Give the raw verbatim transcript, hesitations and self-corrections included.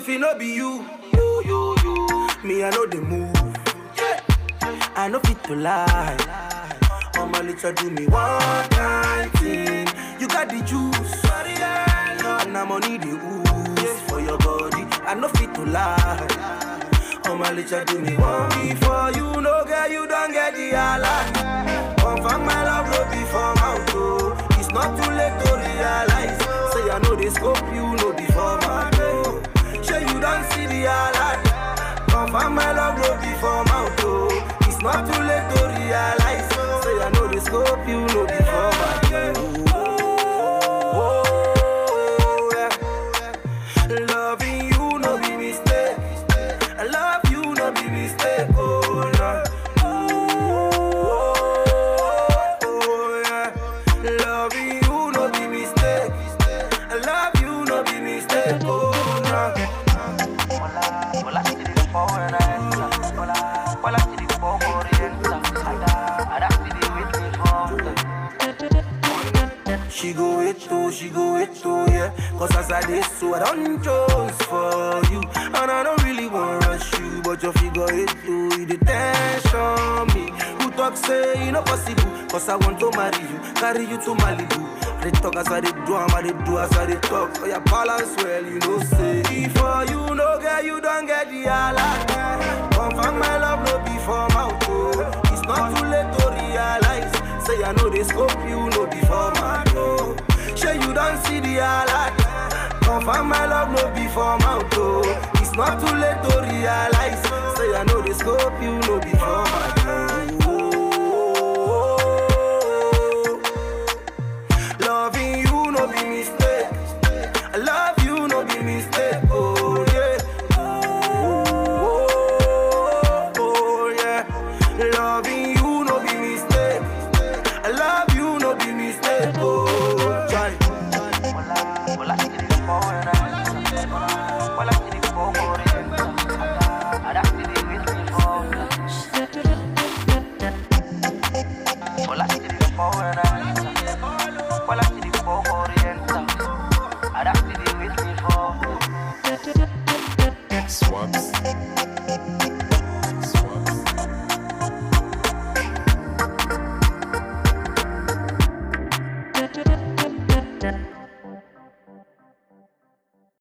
it no be you, you, you, you. Me I know the move. Yeah. I know fit to lie. Oh my little do me one kind thing. You got the juice, and I'm money the ooze for your body. I know fit to lie. Oh my little do me one before you know, girl, you don't get the alert. Confirm my love no before mouth, oh. It's not too late to realize. Say I know the scope, you know before my door. Sure you don't see the alert. Confirm my love no before mouth, oh. It's not too late to realize. Say I know the scope, you know before my door. Oh, yeah. Loving you no be mistake. I love you no be mistake. Oh, Lord. Oh, oh, yeah. Loving you no be mistake. I love you no be mistake. Oh, Lord. She go it too, she go it too, yeah. Cause as I did so, I don't chose for you. And I don't really want to rush you, but your figure it too, you the tension me. Who talk say you know possible, cause I want to marry you, carry you to Malibu. They talk as I did do, I'm I did do as I did talk. For your balance well, you know say. Before you know, girl, you don't get the alert. Confirm my love, no before mouth, oh. It's not too late to realize. Say I know the scope, you know before my door. Sure you don't see the alert. Confirm my love, no before mouth, oh. It's not too late to realize. Say I know the scope, you know before my door.